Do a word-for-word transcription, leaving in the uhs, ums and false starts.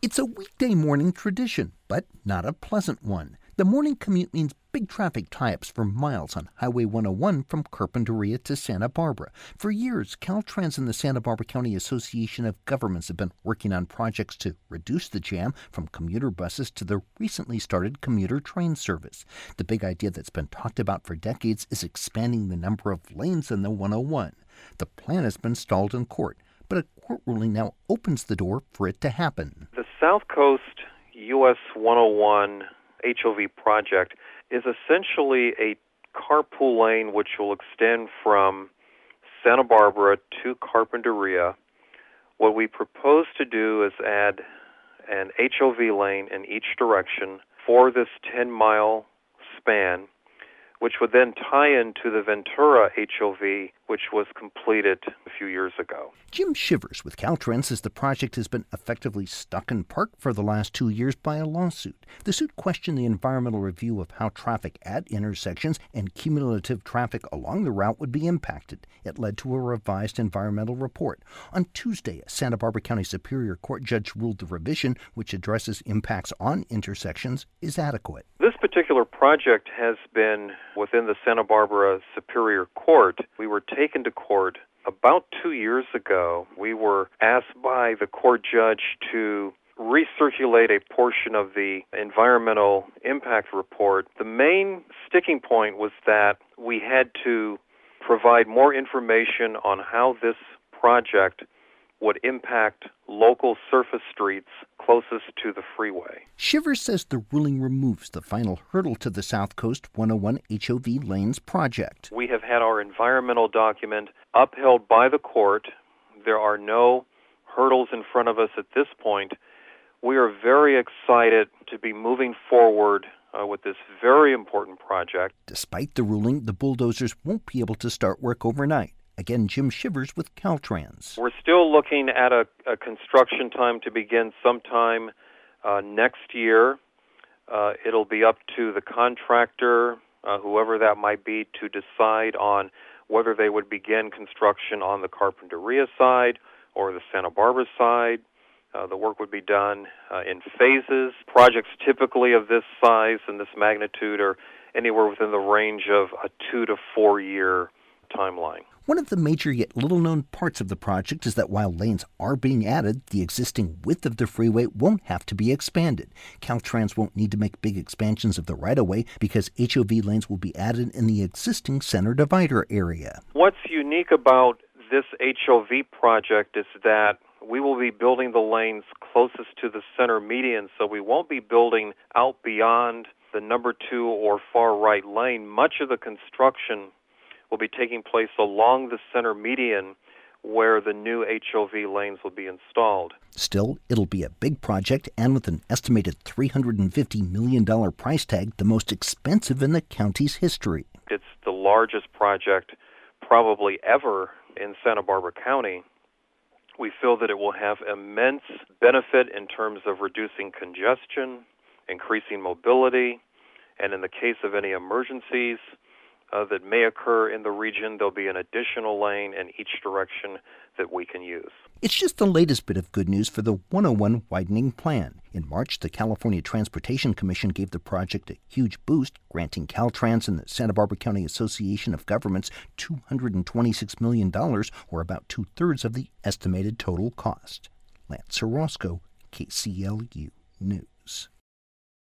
It's a weekday morning tradition, but not a pleasant one. The morning commute means big traffic tie-ups for miles on Highway one oh one from Carpinteria to Santa Barbara. For years, Caltrans and the Santa Barbara County Association of Governments have been working on projects to reduce the jam from commuter buses to the recently started commuter train service. The big idea that's been talked about for decades is expanding the number of lanes in the one oh one. The plan has been stalled in court, but a court ruling now opens the door for it to happen. The South Coast U S one oh one H O V project is essentially a carpool lane which will extend from Santa Barbara to Carpinteria. What we propose to do is add an H O V lane in each direction for this ten-mile span, which would then tie into the Ventura H O V, which was completed a few years ago. Jim Shivers with Caltrans says the project has been effectively stuck in park for the last two years by a lawsuit. The suit questioned the environmental review of how traffic at intersections and cumulative traffic along the route would be impacted. It led to a revised environmental report. On Tuesday, a Santa Barbara County Superior Court judge ruled the revision, which addresses impacts on intersections, is adequate. This particular project has been within the Santa Barbara Superior Court. We were taken to court about two years ago. We were asked by the court judge to recirculate a portion of the environmental impact report. The main sticking point was that we had to provide more information on how this project would impact local surface streets closest to the freeway. Shivers says the ruling removes the final hurdle to the South Coast one oh one H O V Lanes project. We have had our environmental document upheld by the court. There are no hurdles in front of us at this point. We are very excited to be moving forward uh, with this very important project. Despite the ruling, the bulldozers won't be able to start work overnight. Again, Jim Shivers with Caltrans. We're still looking at a, a construction time to begin sometime uh, next year. Uh, it'll be up to the contractor, uh, whoever that might be, to decide on whether they would begin construction on the Carpinteria side or the Santa Barbara side. Uh, the work would be done uh, in phases. Projects typically of this size and this magnitude are anywhere within the range of a two to four year timeline. One of the major yet little-known parts of the project is that while lanes are being added, the existing width of the freeway won't have to be expanded. Caltrans won't need to make big expansions of the right-of-way because H O V lanes will be added in the existing center divider area. What's unique about this H O V project is that we will be building the lanes closest to the center median, so we won't be building out beyond the number two or far right lane. Much of the construction will be taking place along the center median where the new H O V lanes will be installed. Still, it'll be a big project, and with an estimated three hundred fifty million dollars price tag, the most expensive in the county's history. It's the largest project probably ever in Santa Barbara County. We feel that it will have immense benefit in terms of reducing congestion, increasing mobility, and in the case of any emergencies Uh, that may occur in the region, there'll be an additional lane in each direction that we can use. It's just the latest bit of good news for the one oh one widening plan. In March, the California Transportation Commission gave the project a huge boost, granting Caltrans and the Santa Barbara County Association of Governments two hundred twenty-six million dollars, or about two-thirds of the estimated total cost. Lance Orozco, K C L U News.